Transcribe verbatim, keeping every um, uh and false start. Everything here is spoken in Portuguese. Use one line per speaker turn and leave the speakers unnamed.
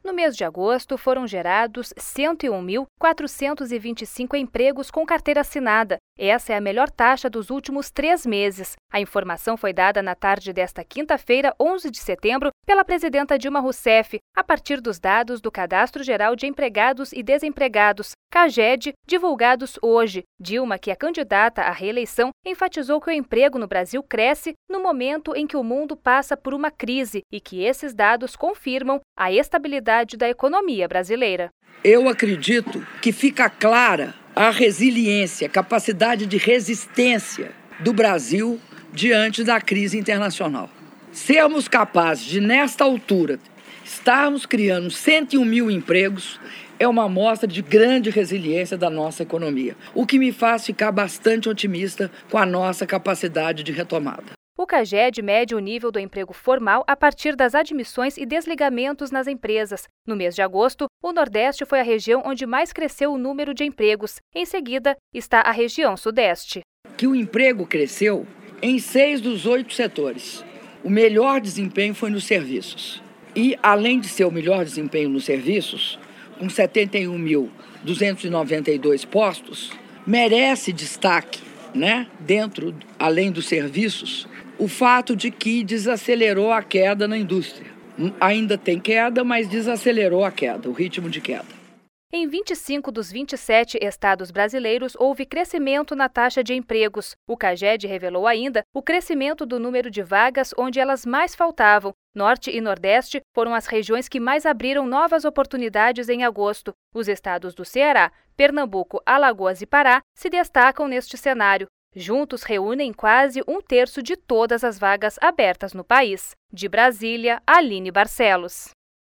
No mês de agosto, foram gerados cento e um mil, quatrocentos e vinte e cinco empregos com carteira assinada. Essa é a melhor taxa dos últimos três meses. A informação foi dada na tarde desta quinta-feira, onze de setembro, pela presidenta Dilma Rousseff, a partir dos dados do Cadastro Geral de Empregados e Desempregados, CAGED, divulgados hoje. Dilma, que é candidata à reeleição, enfatizou que o emprego no Brasil cresce no momento em que o mundo passa por uma crise e que esses dados confirmam a estabilidade da economia brasileira.
Eu acredito que fica clara a resiliência, a capacidade de resistência do Brasil diante da crise internacional. Sermos capazes de, nesta altura, estarmos criando cento e um mil empregos é uma amostra de grande resiliência da nossa economia, o que me faz ficar bastante otimista com a nossa capacidade de retomada.
O CAGED mede o nível do emprego formal a partir das admissões e desligamentos nas empresas. No mês de agosto, o Nordeste foi a região onde mais cresceu o número de empregos. Em seguida, está a região Sudeste.
Que o emprego cresceu em seis dos oito setores. O melhor desempenho foi nos serviços. E, além de ser o melhor desempenho nos serviços, com setenta e um mil, duzentos e noventa e dois postos, merece destaque, né, dentro, além dos serviços, o fato de que desacelerou a queda na indústria. Ainda tem queda, mas desacelerou a queda, o ritmo de queda.
Em vinte e cinco dos vinte e sete estados brasileiros, houve crescimento na taxa de empregos. O CAGED revelou ainda o crescimento do número de vagas onde elas mais faltavam. Norte e Nordeste foram as regiões que mais abriram novas oportunidades em agosto. Os estados do Ceará, Pernambuco, Alagoas e Pará se destacam neste cenário. Juntos reúnem quase um terço de todas as vagas abertas no país. De Brasília, Aline Barcelos.